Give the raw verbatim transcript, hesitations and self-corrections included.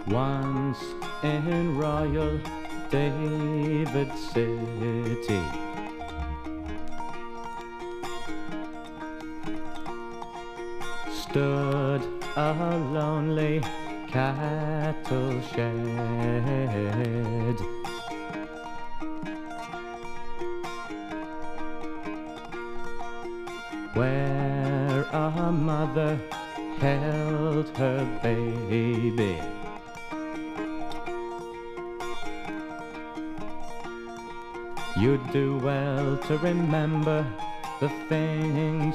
Once in Royal David City, stood a lonely cattle shed. Where a mother held her baby. You'd do well to remember the things